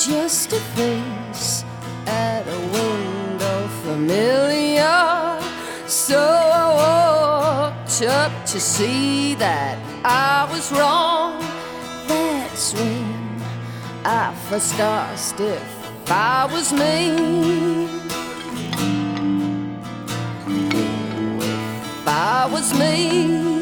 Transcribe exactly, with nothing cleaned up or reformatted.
just a face at a window familiar. So I walked up to see that I was wrong. That's when I first asked if I was me. If I was me.